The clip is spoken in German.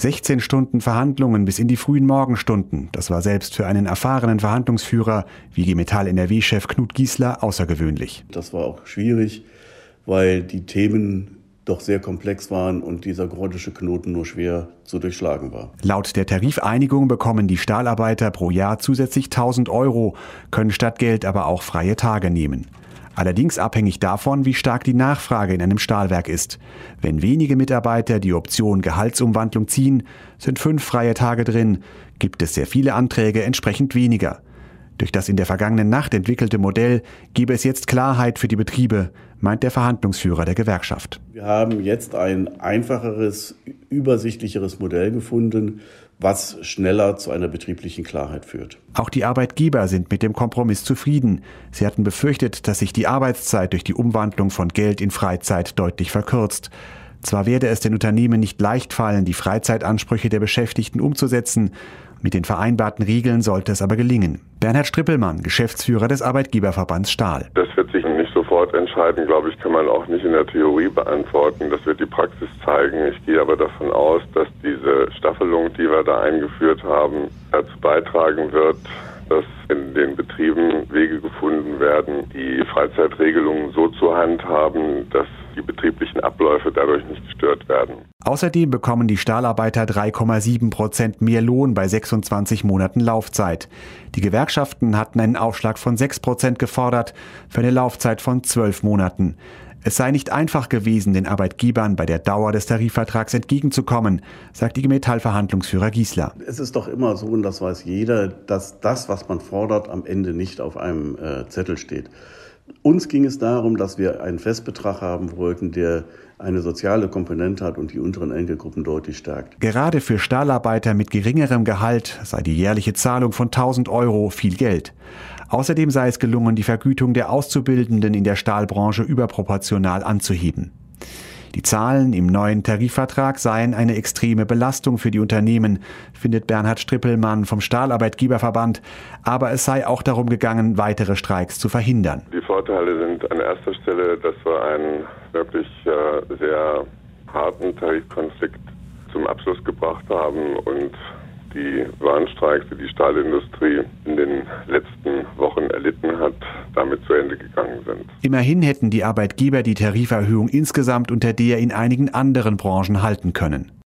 16 Stunden Verhandlungen bis in die frühen Morgenstunden. Das war selbst für einen erfahrenen Verhandlungsführer wie IG Metall NRW-Chef Knut Giesler außergewöhnlich. Das war auch schwierig, weil die Themen doch sehr komplex waren und dieser gordische Knoten nur schwer zu durchschlagen war. Laut der Tarifeinigung bekommen die Stahlarbeiter pro Jahr zusätzlich 1.000 €, können statt Geld aber auch freie Tage nehmen. Allerdings abhängig davon, wie stark die Nachfrage in einem Stahlwerk ist. Wenn wenige Mitarbeiter die Option Gehaltsumwandlung ziehen, sind 5 freie Tage drin. Gibt es sehr viele Anträge, entsprechend weniger. Durch das in der vergangenen Nacht entwickelte Modell gebe es jetzt Klarheit für die Betriebe, meint der Verhandlungsführer der Gewerkschaft. Wir haben jetzt ein einfacheres, übersichtlicheres Modell gefunden, was schneller zu einer betrieblichen Klarheit führt. Auch die Arbeitgeber sind mit dem Kompromiss zufrieden. Sie hatten befürchtet, dass sich die Arbeitszeit durch die Umwandlung von Geld in Freizeit deutlich verkürzt. Zwar werde es den Unternehmen nicht leicht fallen, die Freizeitansprüche der Beschäftigten umzusetzen. Mit den vereinbarten Regeln sollte es aber gelingen. Bernhard Strippelmann, Geschäftsführer des Arbeitgeberverbands Stahl. Das wird sich nicht sofort entscheiden, glaube ich, kann man auch nicht in der Theorie beantworten. Das wird die Praxis zeigen. Ich gehe aber davon aus, dass diese Staffelung, die wir da eingeführt haben, dazu beitragen wird, dass in den Betrieben Wege gefunden werden, die Freizeitregelungen so zu handhaben, dass die betrieblichen Abläufe dadurch nicht gestört werden. Außerdem bekommen die Stahlarbeiter 3,7% mehr Lohn bei 26 Monaten Laufzeit. Die Gewerkschaften hatten einen Aufschlag von 6% gefordert für eine Laufzeit von 12 Monaten. Es sei nicht einfach gewesen, den Arbeitgebern bei der Dauer des Tarifvertrags entgegenzukommen, sagt IG Metall-Verhandlungsführer Giesler. Es ist doch immer so, und das weiß jeder, dass das, was man fordert, am Ende nicht auf einem Zettel steht. Uns ging es darum, dass wir einen Festbetrag haben wollten, der eine soziale Komponente hat und die unteren Enkelgruppen deutlich stärkt. Gerade für Stahlarbeiter mit geringerem Gehalt sei die jährliche Zahlung von 1.000 € viel Geld. Außerdem sei es gelungen, die Vergütung der Auszubildenden in der Stahlbranche überproportional anzuheben. Die Zahlen im neuen Tarifvertrag seien eine extreme Belastung für die Unternehmen, findet Bernhard Strippelmann vom Stahlarbeitgeberverband. Aber es sei auch darum gegangen, weitere Streiks zu verhindern. Die Vorteile sind an erster Stelle, dass wir einen wirklich sehr harten Tarifkonflikt zum Abschluss gebracht haben und die Warnstreiks, die die Stahlindustrie in den letzten Wochen erlitten hat, damit zu Ende gegangen sind. Immerhin hätten die Arbeitgeber die Tariferhöhung insgesamt unter der in einigen anderen Branchen halten können.